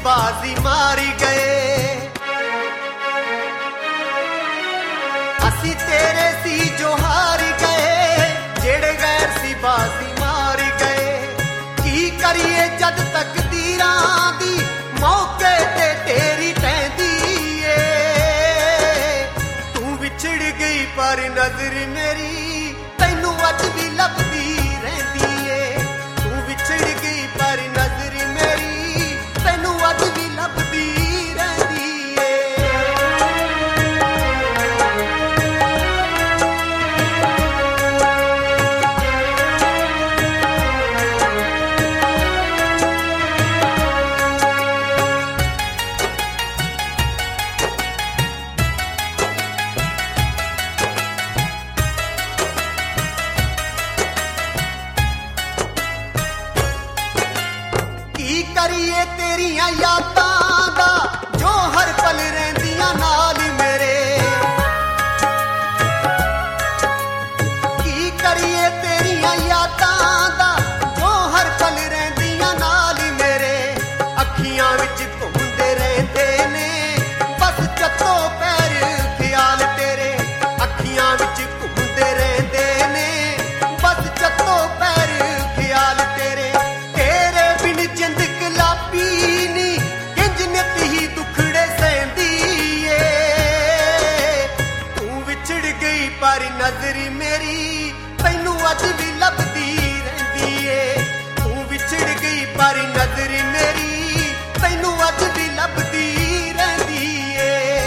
बाजी मारी गए। असी तेरे सी जो हार गए, जेड़े गैर सी बाजी मारी गए। की करिए जद तक तकदीरां दी मौके ते तेरी टहदी ए। तू विछड़ गई पर नजर मेरी तैनू अज भी लभदी रहिंदी ए। तू विछड़ गई पर नजर मेरी तैनू अज भी लभदी रहिंदी ए। की करिए तेरियां यादां दा जो हर पल रहिंदियां नाल मेरे। की करिए तेरियां यादां दा जो हर पल रहिंदियां नाल मेरे। अखियां विच घुमदे रहिंदे ने बस चत्तो पैर ख्याल तेरे। अखियां विच घुमदे रहिंदे ने बस चत्तो पैर ख्याल तेरे। तेरे बिन जिंद गुलाबी नी किंज नित ही दुखड़े सहंदी ए। तू विछड़ गई पर नजर मेरी तैनू अज भी लभदी रहिंदी ए। तू विछड़ गई पर नजर मेरी तैनू अज भी लभदी रहिंदी ए।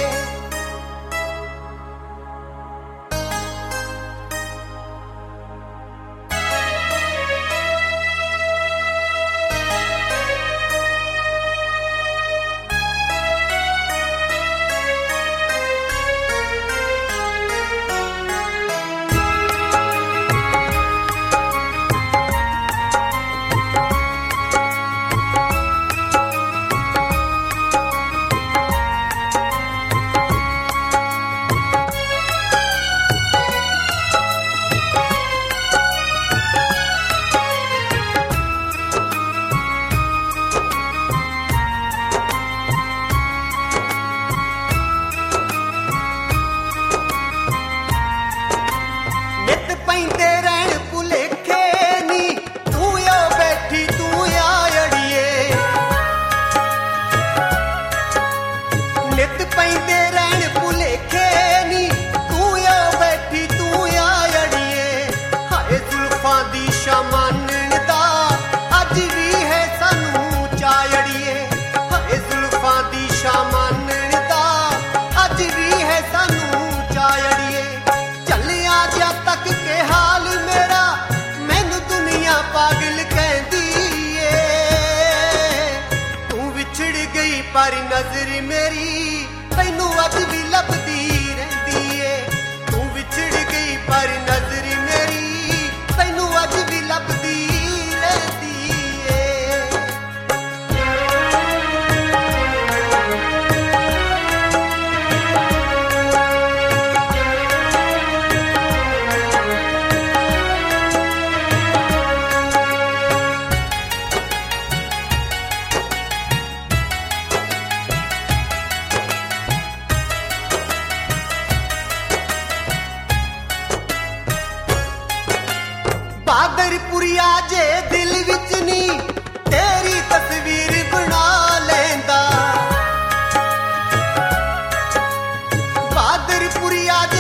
नित पैंदे रहण भुलेखे नी तू आ बैठी तू आ अड़िए। नित पैंदे रहण भुलेखे नी तू आ बैठी तू आ अड़िए। हाय जुल्फां दी शमानण दा अज भी है सानू चायड़िए। हाय जुल्फां दी शमानण दा अज भी है सानू चायड़िए। चलिया जा तक के हाल मेरा मैनू दुनिया पागल कहदी ए। तू विछड़ गई पर नजर मेरी तैनू अज भी लभदी रहिंदी ए। तू विछड़ गई पर नजर मेरी तैनू अज भी लभदी रहिंदी ए। बादरपुरिया जे दिल विच नी तेरी तस्वीर बना लेंदा। बादरपुरिया